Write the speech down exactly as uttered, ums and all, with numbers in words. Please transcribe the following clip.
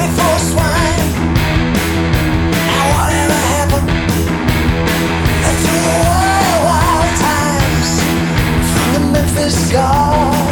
me for swine. Now whatever happened to the wild, wild times from the Memphis Scar?